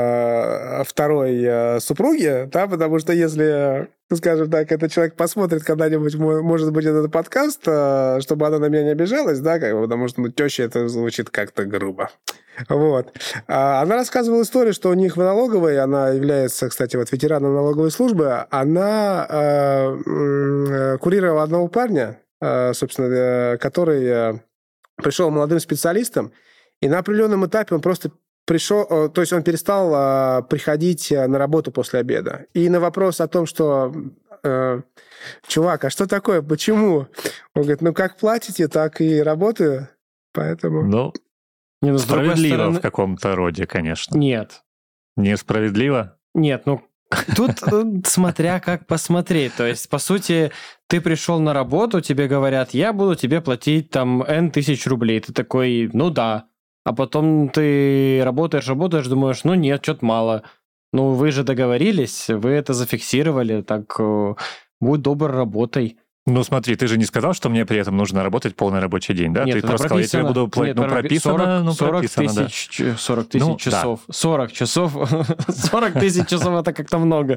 второй супруги, да, потому что если, скажем так, этот человек посмотрит когда-нибудь, может быть, этот подкаст, чтобы она на меня не обижалась, да, как бы, потому что ну, теща это звучит как-то грубо. Вот. Она рассказывала историю, что у них в налоговой, она является, кстати, вот ветераном налоговой службы, она э, курировала одного парня, собственно, который пришел молодым специалистом, и на определенном этапе он просто пришел, то есть он перестал приходить на работу после обеда. И на вопрос о том, что чувак, а что такое, почему? Он говорит, ну как платите, так и работаю, поэтому... Ну, Не, ну справедливо стороны... в каком-то роде, конечно. Нет. Несправедливо? Нет, ну тут смотря как посмотреть. То есть, по сути, ты пришел на работу, тебе говорят, я буду тебе платить там N тысяч рублей. Ты такой, ну да. А потом ты работаешь, работаешь, думаешь, ну нет, что-то мало. Ну вы же договорились, вы это зафиксировали, так будь добр, работай. Ну смотри, ты же не сказал, что мне при этом нужно работать полный рабочий день, да? Нет, ты просто сказал, я тебе буду платить, ну прописано, сорок, ну сорок прописано, тысяч, да. сорок тысяч ну, часов. Да. сорок часов, сорок тысяч часов это как-то много.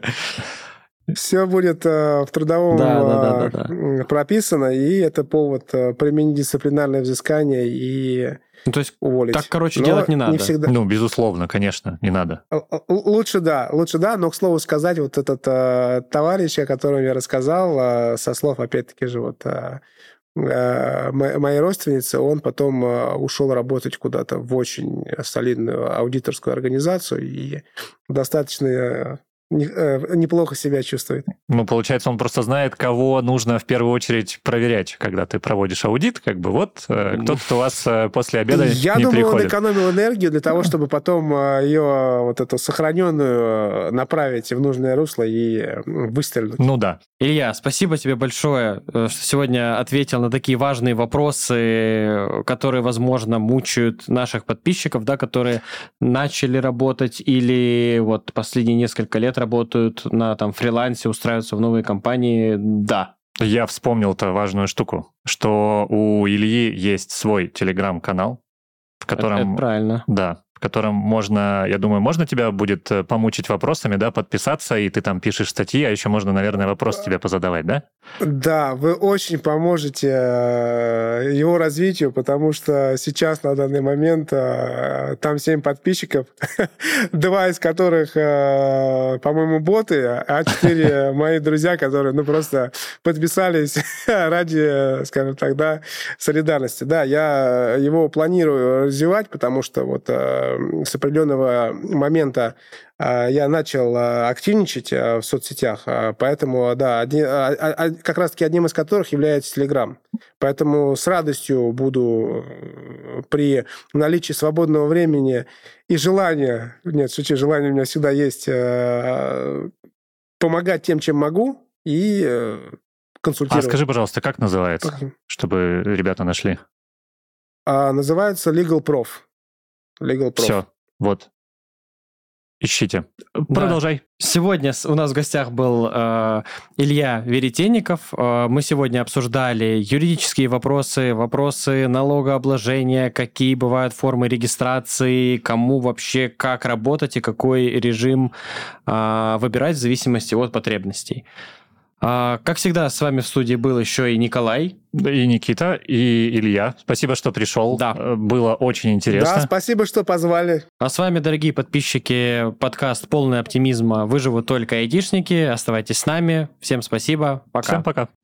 Все будет э, в трудовом да, да, да, да, да. прописано, и это повод э, применить дисциплинарное взыскание и ну, то есть уволить. Так, короче, но делать не надо. Не всегда... Ну, безусловно, конечно, не надо. Лучше да, лучше да, но, к слову сказать, вот этот э, товарищ, о котором я рассказал, э, со слов, опять-таки же, вот э, э, моей родственницы, он потом э, ушел работать куда-то в очень солидную аудиторскую организацию и достаточно... Э, неплохо себя чувствует. Ну, получается, он просто знает, кого нужно в первую очередь проверять, когда ты проводишь аудит. Как бы вот кто-то у вас после обеда Я не думаю, приходит. Он экономил энергию для того, чтобы потом ее вот эту сохраненную направить в нужное русло и выстрелить. Ну да. Илья, спасибо тебе большое, что сегодня ответил на такие важные вопросы, которые, возможно, мучают наших подписчиков, да, которые начали работать или вот последние несколько лет работают на там, фрилансе, устраиваются в новые компании. Да. Я вспомнил-то важную штуку, что у Ильи есть свой телеграм-канал, в котором... Это, это правильно. Да, в котором можно, я думаю, можно тебя будет помучить вопросами, да, подписаться, и ты там пишешь статьи, а еще можно, наверное, вопрос тебе позадавать, да? Да, вы очень поможете его развитию, потому что сейчас на данный момент там семь подписчиков, два из которых, по-моему, боты, а четыре мои друзья, которые, ну, просто подписались ради, скажем так, да, солидарности. Да, я его планирую развивать, потому что вот с определенного момента я начал активничать в соцсетях, поэтому, да, один, как раз-таки одним из которых является Telegram. Поэтому с радостью буду при наличии свободного времени и желания, нет, шучу, желание у меня всегда есть, помогать тем, чем могу, и консультировать. А скажи, пожалуйста, как называется, чтобы ребята нашли? А, называется Legal Prof. Legal Prof. Все, вот. Ищите. Продолжай. Да. Сегодня у нас в гостях был э, Илья Веретенников. Э, мы сегодня обсуждали юридические вопросы, вопросы налогообложения, какие бывают формы регистрации, кому вообще как работать и какой режим э, выбирать в зависимости от потребностей. Э, как всегда, с вами в студии был еще и Николай. И Никита, и Илья. Спасибо, что пришел. Да. Было очень интересно. Да, спасибо, что позвали. А с вами, дорогие подписчики, подкаст «Полный оптимизма. Выживут только айтишники». Оставайтесь с нами. Всем спасибо. Пока. Всем пока.